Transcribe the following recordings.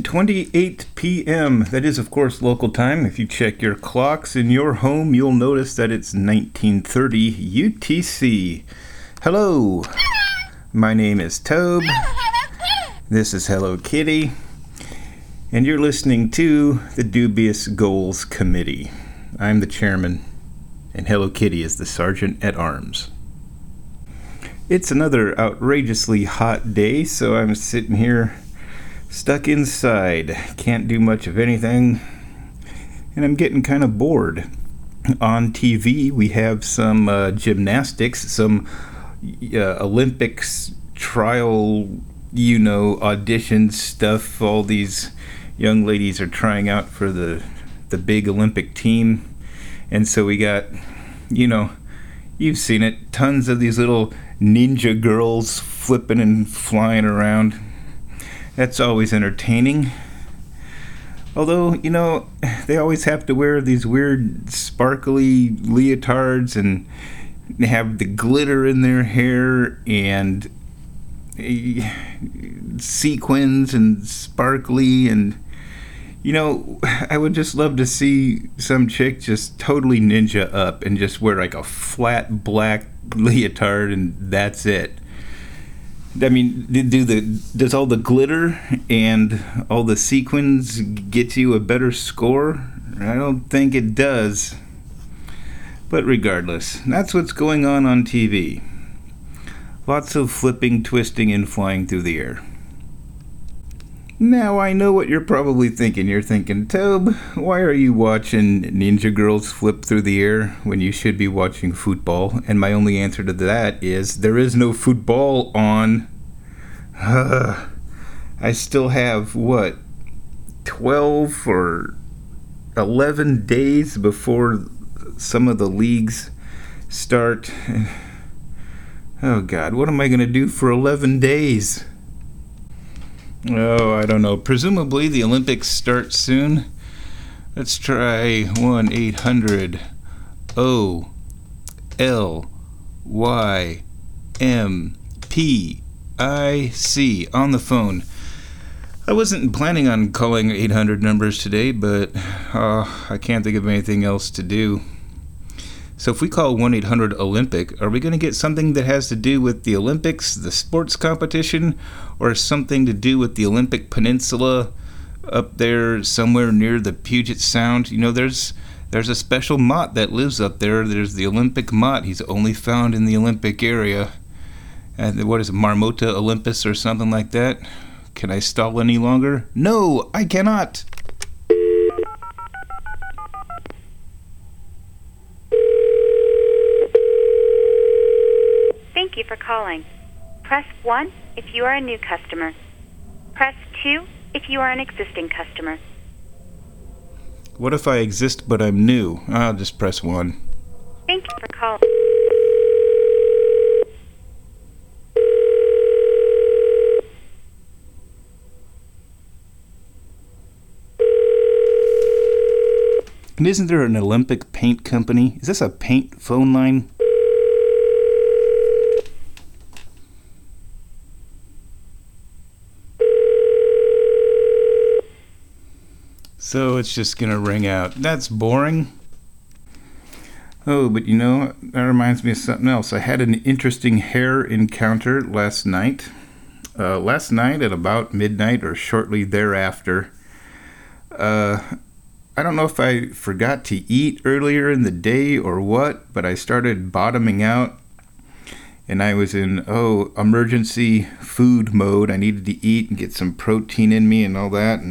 9:28 p.m. That is, of course, local time. If you check your clocks in your home, you'll notice that it's 1930 UTC. Hello, my name is Tobe. This is Hello Kitty. And you're listening to the Dubious Goals Committee. I'm the chairman, and Hello Kitty is the sergeant at arms. It's another outrageously hot day, so I'm sitting here stuck inside. Can't do much of anything, and I'm getting kind of bored. On TV, we have some gymnastics, some Olympics trial, audition stuff. All these young ladies are trying out for the big Olympic team. And so we got, you've seen it, tons of these little ninja girls flipping and flying around. That's always entertaining. Although, they always have to wear these weird sparkly leotards and they have the glitter in their hair and sequins and sparkly and I would just love to see some chick just totally ninja up and just wear like a flat black leotard and that's it. I mean, does all the glitter and all the sequins get you a better score? I don't think it does. But regardless, that's what's going on TV. Lots of flipping, twisting, and flying through the air. Now I know what you're probably thinking. You're thinking, Tobe, why are you watching ninja girls flip through the air when you should be watching football? And my only answer to that is there is no football on. I still have, 12 or 11 days before some of the leagues start. Oh God, what am I going to do for 11 days? Oh, I don't know. Presumably the Olympics start soon. Let's try 1-800-OLYMPIC on the phone. I wasn't planning on calling 800 numbers today, but I can't think of anything else to do. So if we call 1-800-OLYMPIC, are we going to get something that has to do with the Olympics, the sports competition, or something to do with the Olympic Peninsula up there somewhere near the Puget Sound? There's a special motte that lives up there. There's the Olympic motte. He's only found in the Olympic area. And what is it, Marmota Olympus or something like that? Can I stall any longer? No, I cannot. Thank you for calling. Press 1 if you are a new customer. Press 2 if you are an existing customer. What if I exist but I'm new? I'll just press 1. Thank you for calling. And isn't there an Olympic paint company? Is this a paint phone line? So it's just going to ring out. That's boring. Oh, but that reminds me of something else. I had an interesting hair encounter last night. Last night at about midnight or shortly thereafter. I don't know if I forgot to eat earlier in the day or what, but I started bottoming out. And I was in, emergency food mode. I needed to eat and get some protein in me and all that.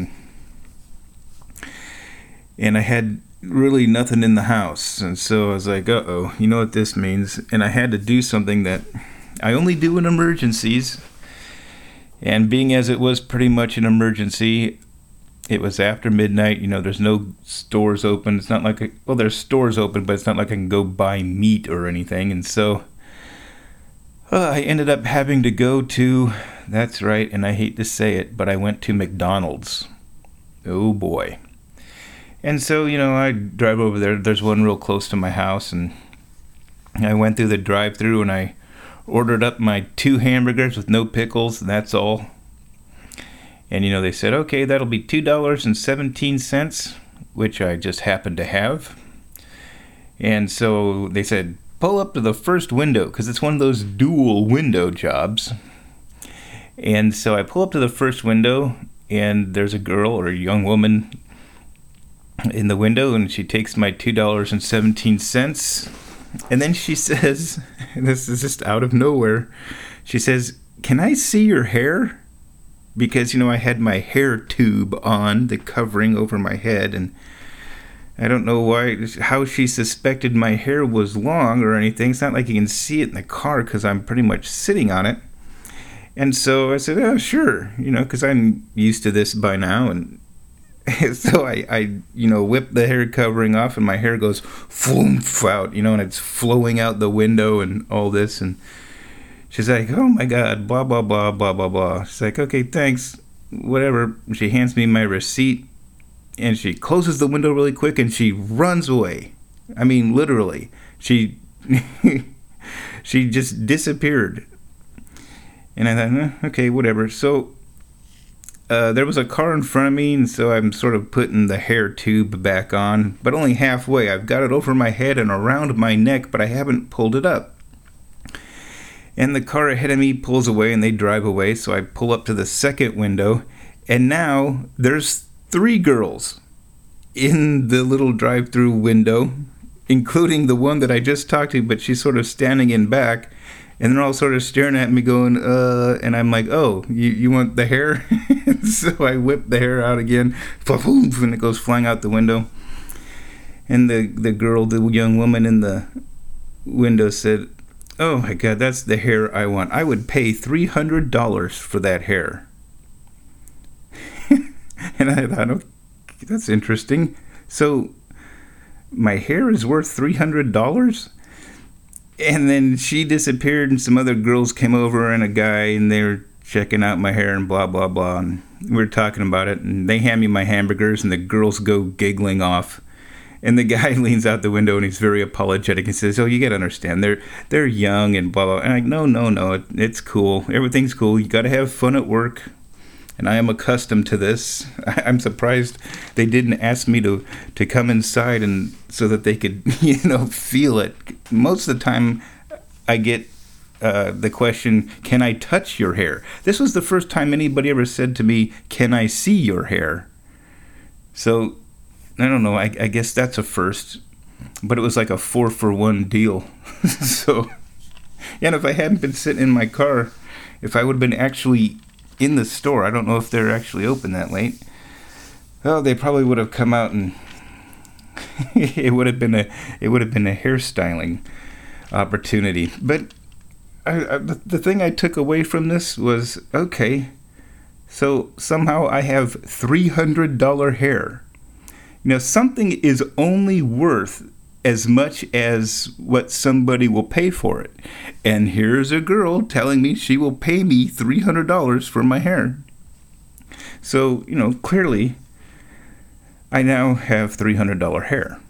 And I had really nothing in the house. And so I was like, you know what this means? And I had to do something that I only do in emergencies. And being as it was pretty much an emergency, it was after midnight. There's no stores open. It's not like, there's stores open, but it's not like I can go buy meat or anything. And so I ended up having to go to, that's right, and I hate to say it, but I went to McDonald's. Oh boy. And so, I drive over there. There's one real close to my house, and I went through the drive-thru and I ordered up my 2 hamburgers with no pickles, and that's all. And, they said, okay, that'll be $2.17, which I just happened to have. And so they said, pull up to the first window, because it's one of those dual window jobs. And so I pull up to the first window, and there's a girl or a young woman in the window, and she takes my $2.17. And then she says, this is just out of nowhere, she says, can I see your hair? Because, I had my hair tube on, the covering over my head, and I don't know how she suspected my hair was long or anything. It's not like you can see it in the car because I'm pretty much sitting on it. And so I said, oh, sure, because I'm used to this by now. And so I whip the hair covering off, and my hair goes floomp out, and it's flowing out the window and all this. And she's like, oh my God, blah, blah, blah, blah, blah, blah. She's like, okay, thanks, whatever. She hands me my receipt, and she closes the window really quick, and she runs away. I mean, literally. She just disappeared. And I thought, okay, whatever. So there was a car in front of me, and so I'm sort of putting the hair tube back on, but only halfway. I've got it over my head and around my neck, but I haven't pulled it up. And the car ahead of me pulls away, and they drive away, so I pull up to the second window, and now there's 3 girls in the little drive-through window, including the one that I just talked to, but she's sort of standing in back, and they're all sort of staring at me going, and I'm like, oh, you want the hair? So I whip the hair out again, and it goes flying out the window. And the girl, the young woman in the window said, oh my God, that's the hair I want. I would pay $300 for that hair. And I thought, oh, that's interesting. So my hair is worth $300? And then she disappeared, and some other girls came over, and a guy, and they were checking out my hair and blah, blah, blah. And we were talking about it, and they hand me my hamburgers, and the girls go giggling off. And the guy leans out the window, and he's very apologetic and says, oh, you got to understand, they're young and blah, blah. And I'm like, no, it's cool. Everything's cool. You got to have fun at work. And I am accustomed to this. I'm surprised they didn't ask me to come inside and so that they could, feel it. Most of the time, I get the question, can I touch your hair? This was the first time anybody ever said to me, can I see your hair? So, I don't know. I guess that's a first. But it was like a 4-for-1 deal. So, and if I hadn't been sitting in my car, if I would have been actually in the store, I don't know if they're actually open that late. Oh, they probably would have come out, and it would have been a hairstyling opportunity. But the thing I took away from this was, okay, so somehow I have $300 hair. Something is only worth as much as what somebody will pay for it. And here's a girl telling me she will pay me $300 for my hair. So, clearly, I now have $300 hair.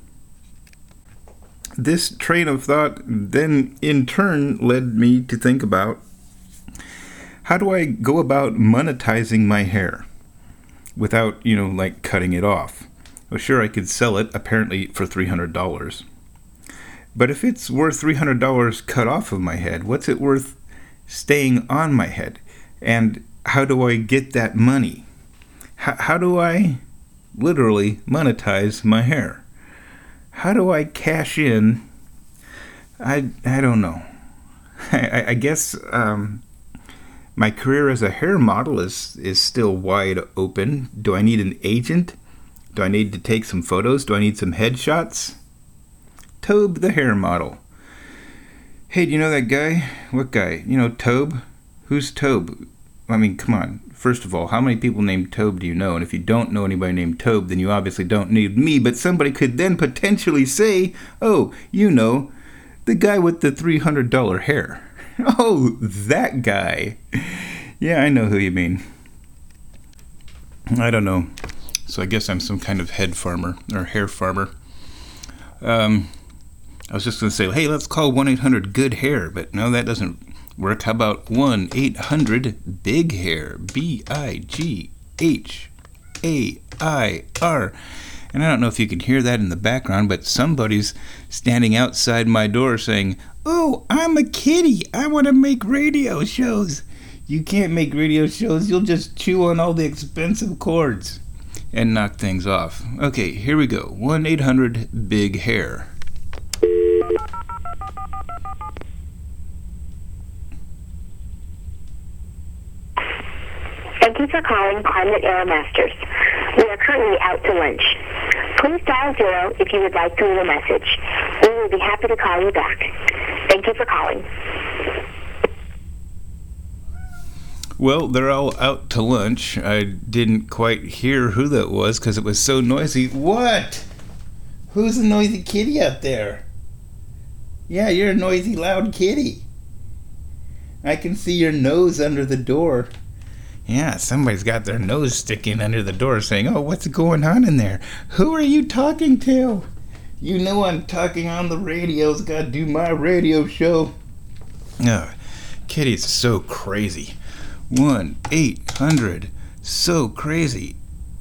This train of thought then, in turn, led me to think about, how do I go about monetizing my hair without, like cutting it off? Well, sure, I could sell it, apparently, for $300. But if it's worth $300 cut off of my head, what's it worth staying on my head? And how do I get that money? How do I literally monetize my hair? How do I cash in? I don't know. I guess my career as a hair model is still wide open. Do I need an agent? Do I need to take some photos? Do I need some headshots? Tobe the hair model. Hey, do you know that guy? What guy? Tobe? Who's Tobe? I mean, come on. First of all, how many people named Tobe do you know? And if you don't know anybody named Tobe, then you obviously don't need me. But somebody could then potentially say, oh, the guy with the $300 hair. Oh, that guy. Yeah, I know who you mean. I don't know. So I guess I'm some kind of head farmer or hair farmer. I was just going to say, hey, let's call 1-800-GOOD-HAIR, but no, that doesn't work. How about 1-800-BIG-HAIR, BIGHAIR? H-A-I-R. And I don't know if you can hear that in the background, but somebody's standing outside my door saying, "Oh, I'm a kitty. I want to make radio shows." You can't make radio shows. You'll just chew on all the expensive cords and knock things off. Okay, here we go. 1-800-BIG-HAIR. Thank you for calling Climate Air Masters. We are currently out to lunch. Please dial 0 if you would like to leave a message. We will be happy to call you back. Thank you for calling. Well, they're all out to lunch. I didn't quite hear who that was because it was so noisy. What? Who's a noisy kitty out there? Yeah, you're a noisy, loud kitty. I can see your nose under the door. Yeah, somebody's got their nose sticking under the door saying, "Oh, what's going on in there? Who are you talking to?" You know I'm talking on the radio. I've got to do my radio show. Oh, kitties are so crazy. 1-800-SO-CRAZY.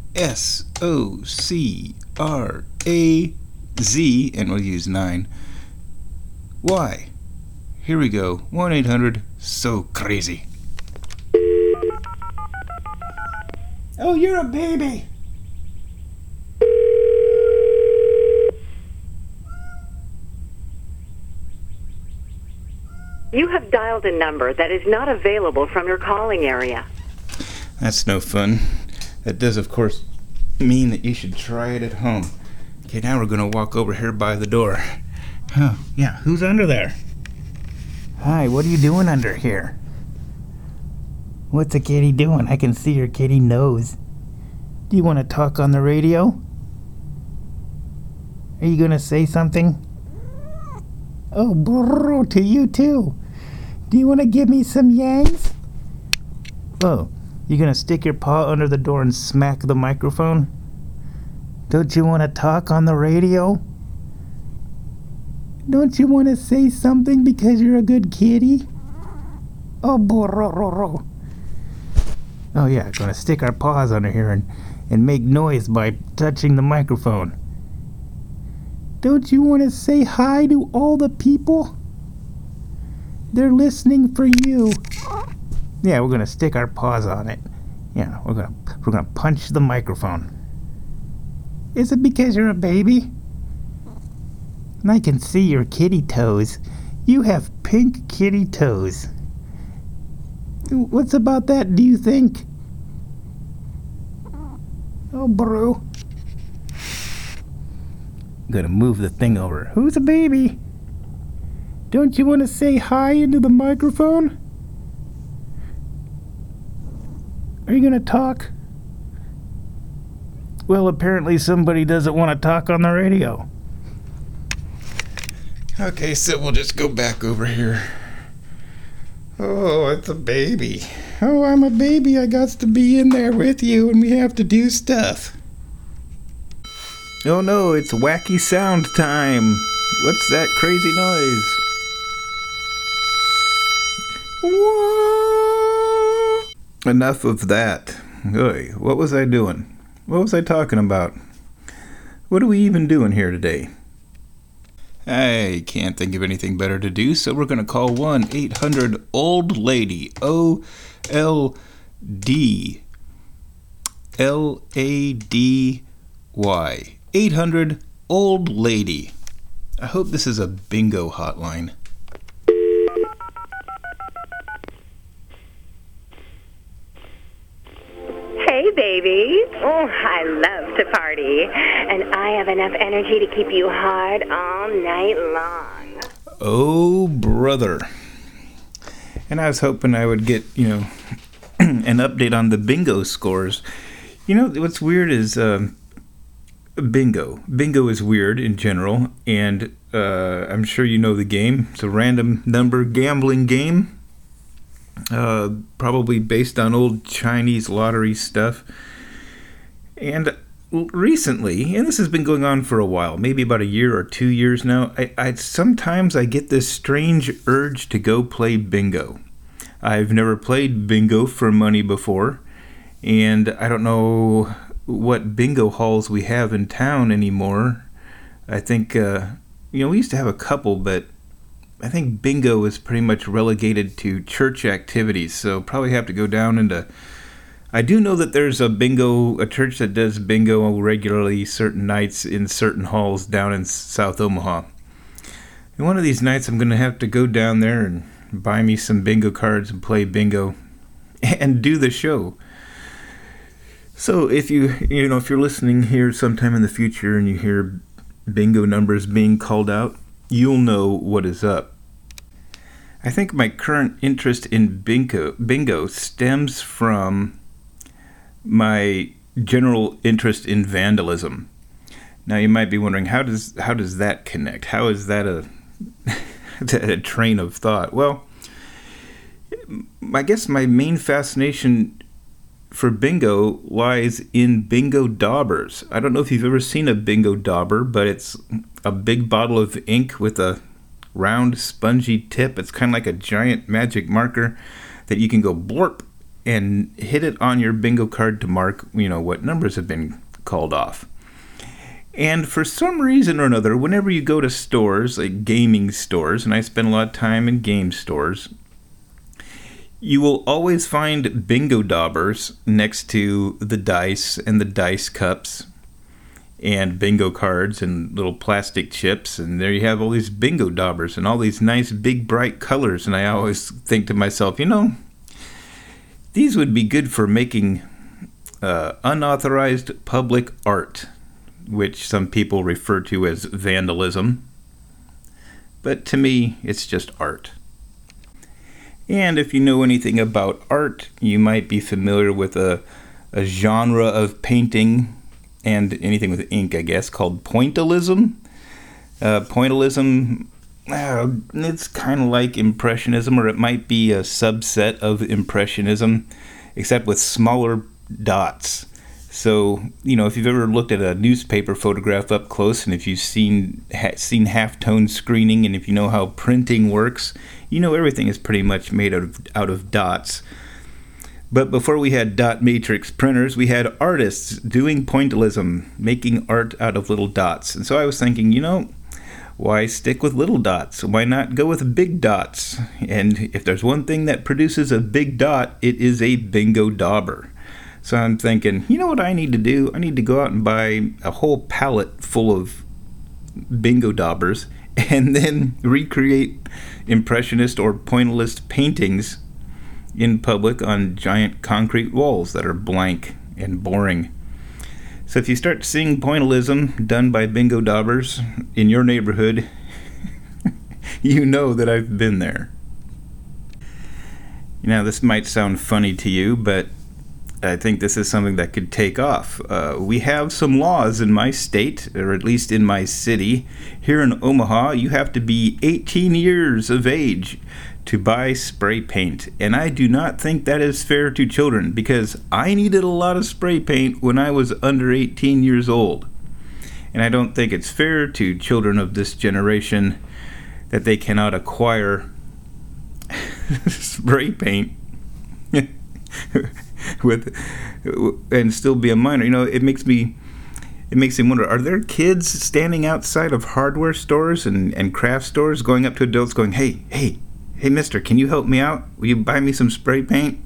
SOCRAZ. And we'll use 9. Why? Here we go. 1-800-SO-CRAZY. Oh, you're a baby. You have dialed a number that is not available from your calling area. That's no fun. That does, of course, mean that you should try it at home. Okay, now we're going to walk over here by the door. Oh, yeah, who's under there? Hi, what are you doing under here? What's a kitty doing? I can see your kitty nose. Do you want to talk on the radio? Are you going to say something? Oh, brrr, to you too. Do you want to give me some yangs? Oh, you going to stick your paw under the door and smack the microphone? Don't you want to talk on the radio? Don't you want to say something because you're a good kitty? Oh, brrr. Oh yeah, gonna stick our paws under here and make noise by touching the microphone. Don't you want to say hi to all the people? They're listening for you. Yeah, we're gonna stick our paws on it. Yeah, we're gonna punch the microphone. Is it because you're a baby? And I can see your kitty toes. You have pink kitty toes. What's about that, do you think? Oh, bro. I'm gonna move the thing over. Who's a baby? Don't you want to say hi into the microphone? Are you gonna talk? Well, apparently somebody doesn't want to talk on the radio. Okay, so we'll just go back over here. Oh, it's a baby. Oh, I'm a baby. I got to be in there with you and we have to do stuff. Oh no, it's wacky sound time. What's that crazy noise? Enough of that. Oy, what was I doing? What was I talking about? What are we even doing here today? I can't think of anything better to do, so we're going to call 1-800-OLD-LADY. OLDLADY. 800-OLD-LADY. I hope this is a bingo hotline. Hey, baby. Oh, I love to party. And I have enough energy to keep you hard all night long. Oh, brother. And I was hoping I would get, an update on the bingo scores. You know, what's weird is bingo. Bingo is weird in general, and I'm sure you know the game. It's a random number gambling game. Probably based on old Chinese lottery stuff. And recently, and this has been going on for a while, maybe about a year or 2 years now, I sometimes I get this strange urge to go play bingo. I've never played bingo for money before, And I don't know what bingo halls we have in town anymore. I think, we used to have a couple, but I think bingo is pretty much relegated to church activities, so probably have to go down into... I do know that there's a church that does bingo regularly certain nights in certain halls down in South Omaha. And one of these nights I'm going to have to go down there and buy me some bingo cards and play bingo and do the show. So if if you're listening here sometime in the future and you hear bingo numbers being called out, you'll know what is up. I think my current interest in bingo stems from my general interest in vandalism. Now you might be wondering, how does that connect? How is that a train of thought? Well, I guess my main fascination for bingo lies in bingo daubers. I don't know if you've ever seen a bingo dauber, but it's a big bottle of ink with a round spongy tip. It's kind of like a giant magic marker that you can go blorp and hit it on your bingo card to mark, what numbers have been called off. And for some reason or another, whenever you go to stores, like gaming stores, and I spend a lot of time in game stores, you will always find bingo daubers next to the dice and the dice cups and bingo cards and little plastic chips, and there you have all these bingo daubers and all these nice big bright colors. And I always think to myself, these would be good for making unauthorized public art, which some people refer to as vandalism. But to me, it's just art. And if you know anything about art, you might be familiar with a genre of painting and anything with ink, I guess, called pointillism. Pointillism, it's kind of like Impressionism, or it might be a subset of Impressionism, except with smaller dots. So, if you've ever looked at a newspaper photograph up close, and if you've seen halftone screening, and if you know how printing works, everything is pretty much made out of dots. But before we had dot matrix printers, we had artists doing pointillism, making art out of little dots. And so I was thinking, why stick with little dots? Why not go with big dots? And if there's one thing that produces a big dot, it is a bingo dauber. So I'm thinking, what I need to do? I need to go out and buy a whole palette full of bingo daubers and then recreate impressionist or pointillist paintings in public on giant concrete walls that are blank and boring. So if you start seeing pointillism done by bingo daubers in your neighborhood, you know that I've been there. This might sound funny to you, but I think this is something that could take off. We have some laws in my state, or at least in my city. Here in Omaha, you have to be 18 years of age to buy spray paint. And I do not think that is fair to children, because I needed a lot of spray paint when I was under 18 years old. And I don't think it's fair to children of this generation that they cannot acquire spray paint and still be a minor. It makes me wonder, are there kids standing outside of hardware stores and craft stores going up to adults going, hey mister, can you help me out? Will you buy me some spray paint?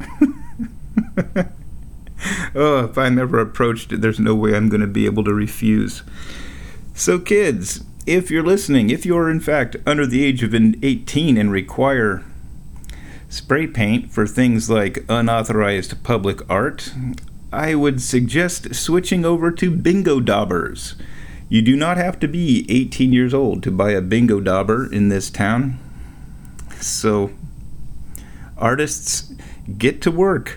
Oh, if I'm ever approached, there's no way I'm going to be able to refuse. So kids, if you're listening, if you're in fact under the age of 18 and require spray paint for things like unauthorized public art, I would suggest switching over to bingo daubers. You do not have to be 18 years old to buy a bingo dauber in this town. So, artists, get to work.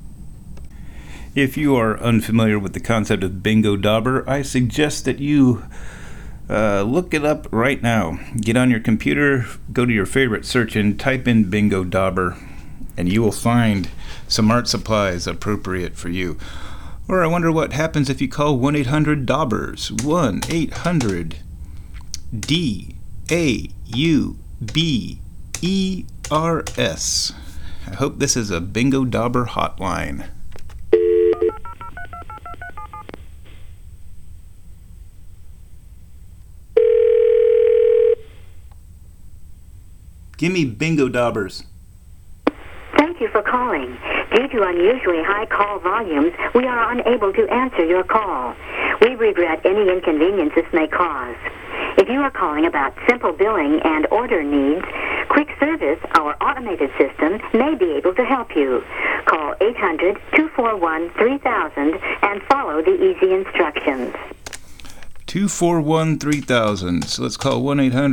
If you are unfamiliar with the concept of bingo dauber, I suggest that you look it up right now. Get on your computer, go to your favorite search and type in bingo dauber, and you will find some art supplies appropriate for you. Or I wonder what happens if you call 1-800-DAUBERS, 1-800-DAUBERS. I hope this is a bingo dauber hotline. Give me bingo daubers. Thank you for calling. Due to unusually high call volumes, we are unable to answer your call. We regret any inconvenience this may cause. If you are calling about simple billing and order needs, Quick Service, our automated system, may be able to help you. Call 800-241-3000 and follow the easy instructions. 241-3000. So let's call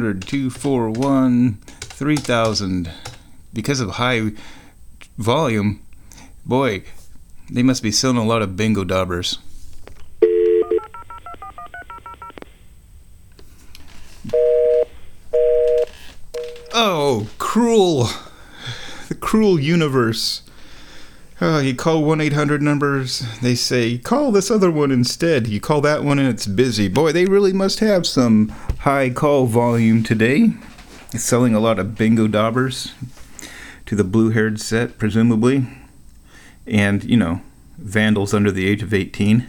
1-800-241-3000. Because of high volume, boy, they must be selling a lot of bingo daubers. Oh, cruel. The cruel universe. Oh, you call 1-800 numbers, they say, call this other one instead. You call that one and it's busy. Boy, they really must have some high call volume today. It's selling a lot of bingo daubers to the blue-haired set, presumably. And, vandals under the age of 18.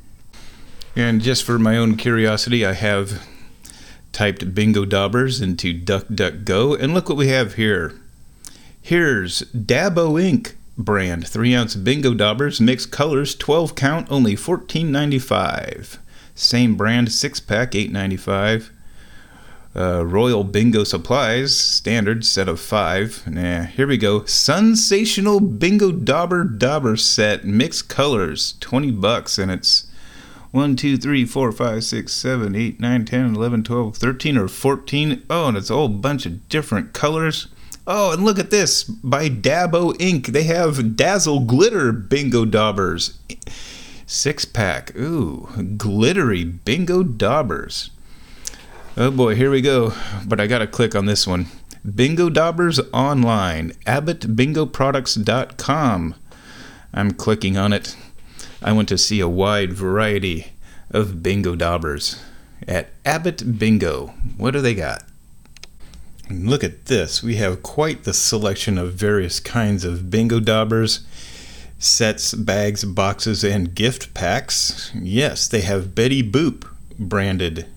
And just for my own curiosity, I have typed bingo daubers into DuckDuckGo, and look what we have here. Here's Dabo Inc. brand 3-ounce bingo daubers, mixed colors, 12 count, only $14.95. Same brand 6-pack, $8.95. Royal Bingo Supplies, standard set of 5. Here we go. Sensational Bingo Dauber set, mixed colors, $20, and it's 1, 2, 3, 4, 5, 6, 7, 8, 9, 10, 11, 12, 13, or 14. Oh, and it's a whole bunch of different colors. Oh, and look at this. By Dabo Inc. They have Dazzle Glitter Bingo Daubers. 6-pack. Ooh, glittery Bingo Daubers. Oh boy, here we go. But I gotta click on this one. Bingo Daubers online. AbbottBingoProducts.com. I'm clicking on it. I want to see a wide variety of bingo daubers at Abbott Bingo. What do they got? And look at this. We have quite the selection of various kinds of bingo daubers. Sets, bags, boxes, and gift packs. Yes, they have Betty Boop branded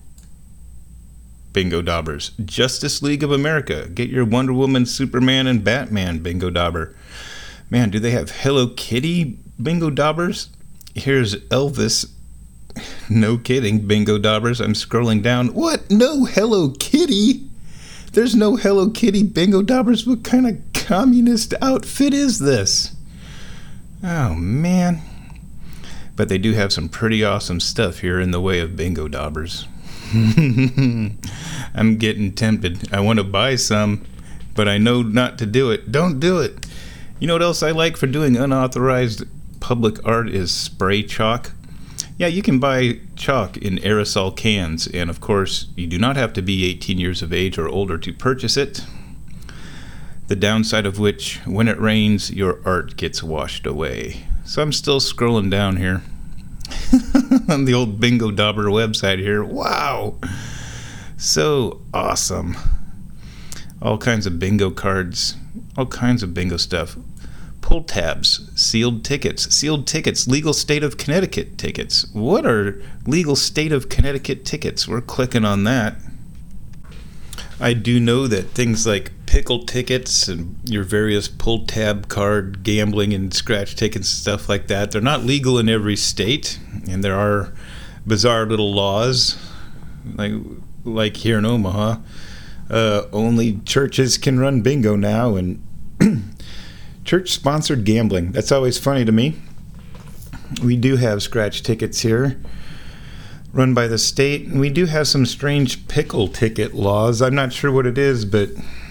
bingo daubers. Justice League of America. Get your Wonder Woman, Superman, and Batman bingo dauber. Man, do they have Hello Kitty bingo daubers? Here's Elvis. No kidding, bingo daubers. I'm scrolling down. What? No Hello Kitty? There's no Hello Kitty bingo daubers. What kind of communist outfit is this? Oh, man. But they do have some pretty awesome stuff here in the way of bingo daubers. I'm getting tempted. I want to buy some, but I know not to do it. Don't do it. You know what else I like for doing unauthorized public art is spray chalk. Yeah, you can buy chalk in aerosol cans, and of course, you do not have to be 18 years of age or older to purchase it. The downside of which, when it rains, your art gets washed away. So I'm still scrolling down here on the old Bingo Dauber website here. Wow! So awesome. All kinds of bingo cards, all kinds of bingo stuff. Pull tabs, sealed tickets, legal state of Connecticut tickets. What are legal state of Connecticut tickets? We're clicking on that. I do know that things like pickle tickets and your various pull tab card gambling and scratch tickets and stuff like that, they're not legal in every state, and there are bizarre little laws like here in Omaha. Only churches can run bingo now, and church-sponsored gambling. That's always funny to me. We do have scratch tickets here run by the state, and we do have some strange pickle ticket laws. I'm not sure what it is, but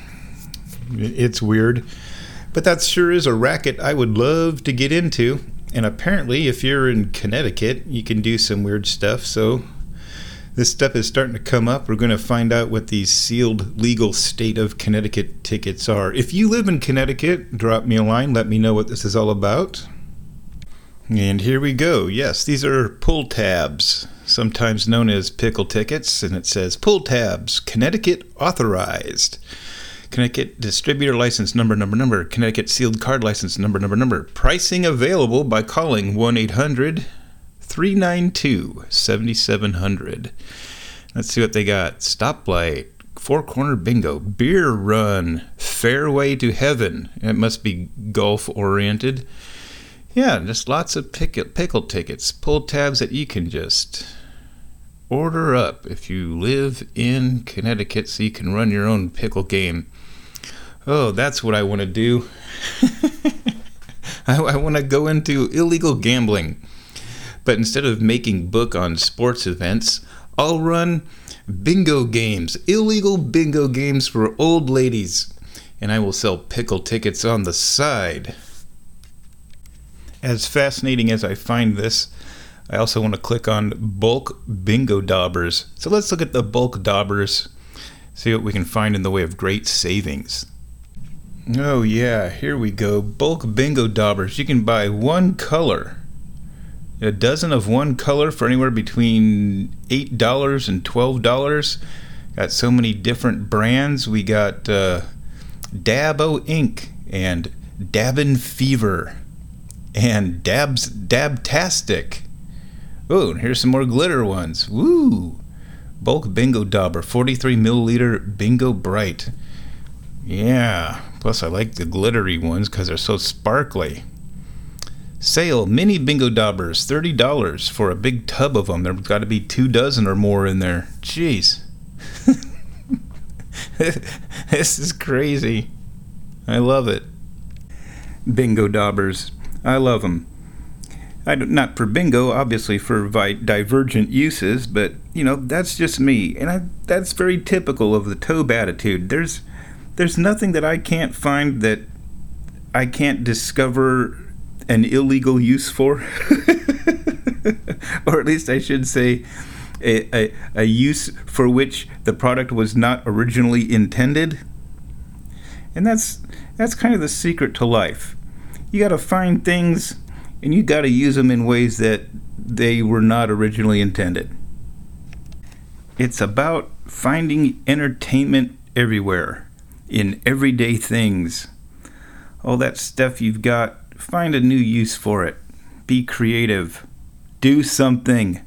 it's weird. But that sure is a racket I would love to get into. And apparently, if you're in Connecticut, you can do some weird stuff. So this stuff is starting to come up. We're going to find out what these sealed legal state of Connecticut tickets are. If you live in Connecticut, drop me a line. Let me know what this is all about. And here we go. Yes, these are pull tabs, sometimes known as pickle tickets. And it says pull tabs, Connecticut authorized. Connecticut distributor license number. Connecticut sealed card license number. Pricing available by calling 1-800-392-7700. Let's see what they got. Stoplight, Four Corner Bingo, Beer Run, Fairway to Heaven. It must be golf-oriented. Yeah, just lots of pickle tickets, pull tabs that you can just order up if you live in Connecticut so you can run your own pickle game. Oh, that's what I want to do. I want to go into illegal gambling. But instead of making book on sports events, I'll run bingo games, illegal bingo games for old ladies. And I will sell pickle tickets on the side. As fascinating as I find this, I also want to click on bulk bingo daubers. So let's look at the bulk daubers, see what we can find in the way of great savings. Oh yeah, here we go. Bulk bingo daubers. You can buy one color. A dozen of one color for anywhere between $8 and $12. Got so many different brands. We got Dabo Ink and Dabin Fever and Dabtastic. Oh, and here's some more glitter ones. Woo! Bulk bingo dauber, 43 milliliter bingo bright. Yeah, plus I like the glittery ones because they're so sparkly. Sale, mini bingo daubers, $30 for a big tub of them. There's got to be 2 dozen or more in there. Jeez. This is crazy. I love it. Bingo daubers. I love them. Not for bingo, obviously for divergent uses, but, you know, that's just me. And that's very typical of the Tobe attitude. There's nothing that I can't find that I can't discover an illegal use for. Or at least I should say a use for which the product was not originally intended. And that's kind of the secret to life. You got to find things and you got to use them in ways that they were not originally intended. It's about finding entertainment everywhere, in everyday things. All that stuff you've got, find a new use for it. Be creative. Do something.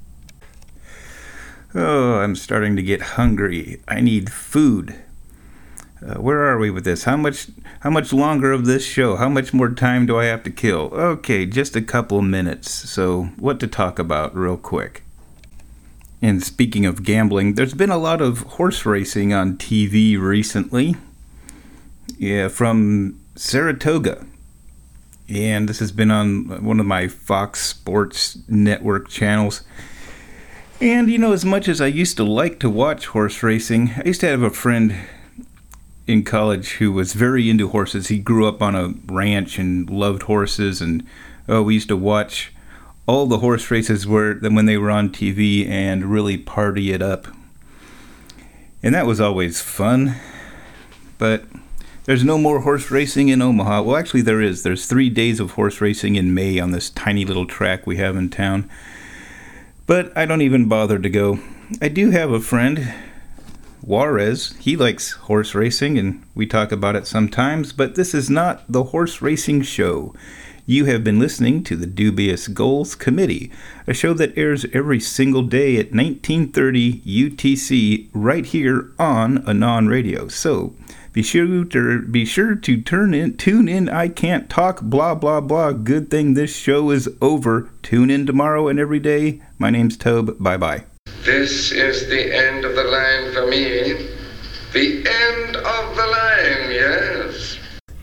Oh, I'm starting to get hungry. I need food. Where are we with this? How much longer of this show? How much more time do I have to kill? Okay, just a couple minutes. So, what to talk about real quick? And speaking of gambling, there's been a lot of horse racing on TV recently. Yeah, from Saratoga. And this has been on one of my Fox Sports Network channels. And, you know, as much as I used to like to watch horse racing, I used to have a friend in college who was very into horses. He grew up on a ranch and loved horses, and we used to watch all the horse races when they were on TV and really party it up. And that was always fun. But there's no more horse racing in Omaha. Well, actually there is. There's 3 days of horse racing in May on this tiny little track we have in town. But I don't even bother to go. I do have a friend, Juarez. He likes horse racing, and we talk about it sometimes, but this is not the horse racing show. You have been listening to the Dubious Goals Committee, a show that airs every single day at 1930 UTC right here on Anon Radio. So be sure to tune in. I can't talk, blah, blah, blah. Good thing this show is over. Tune in tomorrow and every day. My name's Tobe. Bye-bye. This is the end of the line for me. The end of the line, yes.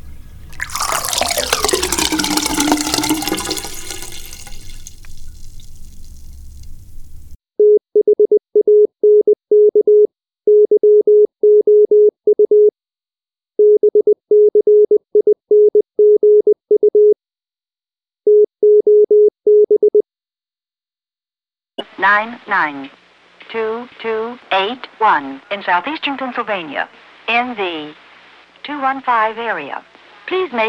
Nine 2281 in southeastern Pennsylvania, in the 215 area. Please make